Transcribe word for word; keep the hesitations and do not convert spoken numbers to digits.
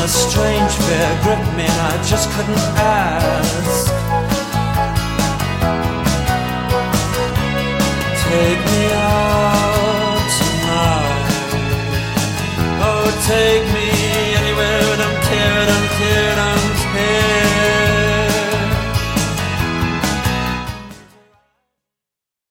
a strange fear gripped me and I just couldn't ask. Take